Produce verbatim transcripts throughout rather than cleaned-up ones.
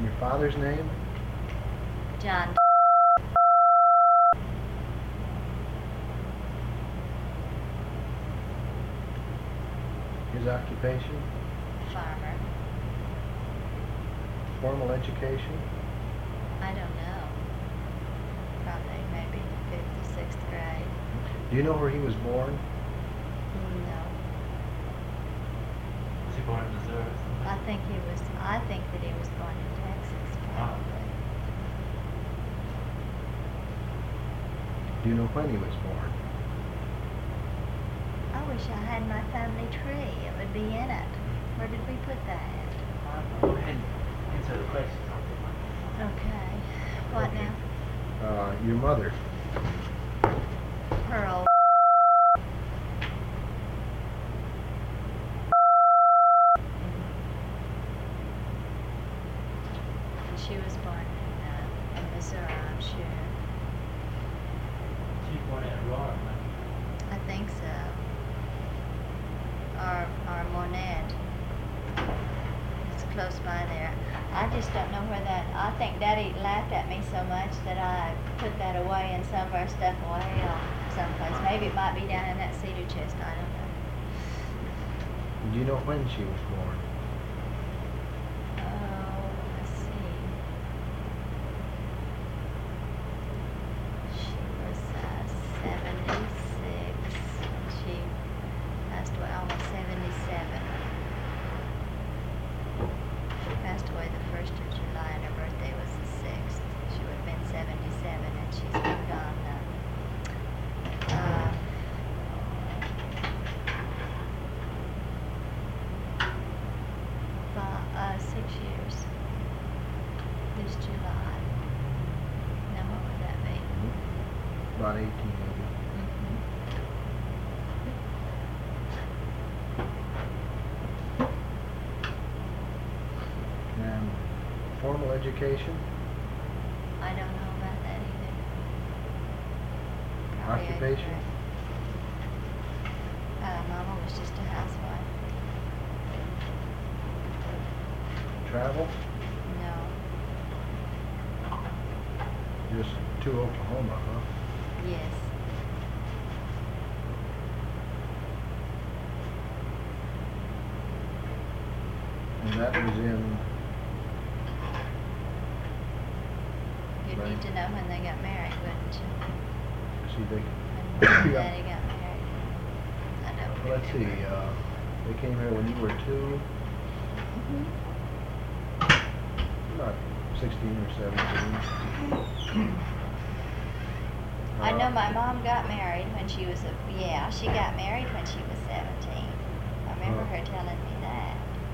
Your father's name? John. His occupation? Farmer. Formal education? I don't know. Probably maybe fifth or sixth grade. Do you know where he was born? No. Was he born in Missouri? I think he was, I think that he was born in Texas, probably. Do you know when he was born? I wish I had my family tree. It would be in it. Where did we put that? Go ahead and answer the question. Okay. What Okay. now? Uh, your mother. Pearl. And she was born in, uh, in Missouri, I'm sure. She born in Aurora, I think so. Or, or Monette. It's close by there. I just don't know where that, I think Daddy laughed at me so much that I put that away and some of our stuff away on someplace. Maybe it might be down in that cedar chest, I don't know. Do you know when she was born? Oh, let's see. She was uh, seventy-six. And she passed away almost seventy-seven. She passed away the first of July and her birthday was the sixth. She would have been seventy-seven and she's lived on uh, uh, fi- uh, six years. This July. Now what would that be? About eighteen, maybe. And formal education? I don't know about that either. Probably eighth Occupation? grade. Uh, Mama was just a housewife. Travel? No. Just to Oklahoma, huh? Yes. And that was in, You'd Right. need to know when they got married, wouldn't you? see, they, When Mom and Yeah. Daddy got married. I don't well, let's see, remember. uh, they came here when you were two, Mhm. about sixteen or seventeen. I know Uh, my mom got married when she was a, yeah, she got married when she was seventeen. I remember Huh. her telling me that.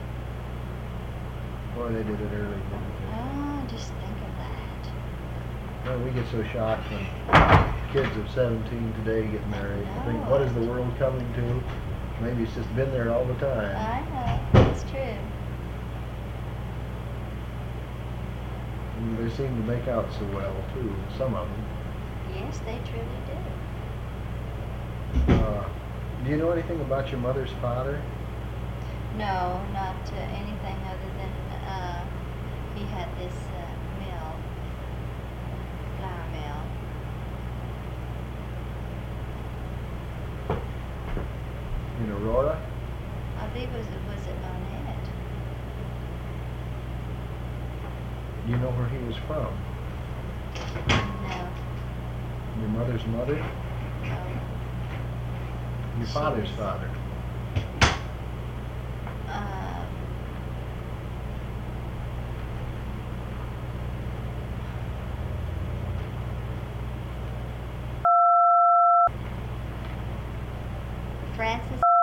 Boy, they did it early, didn't they? Oh, just think of that. Well, we get so shocked when kids of seventeen today get married. I think, No. what is the world coming to? Maybe it's just been there all the time. I know, it's true. And they seem to make out so well, too, some of them. Yes, they truly do. Uh, do you know anything about your mother's father? No, not uh, anything other than uh, he had this uh, mill, flour mill. In Aurora? I believe it was, was it Monette? Do you know where he was from? No, Your mother's mother? no. Your She father's was- father? Um, Francis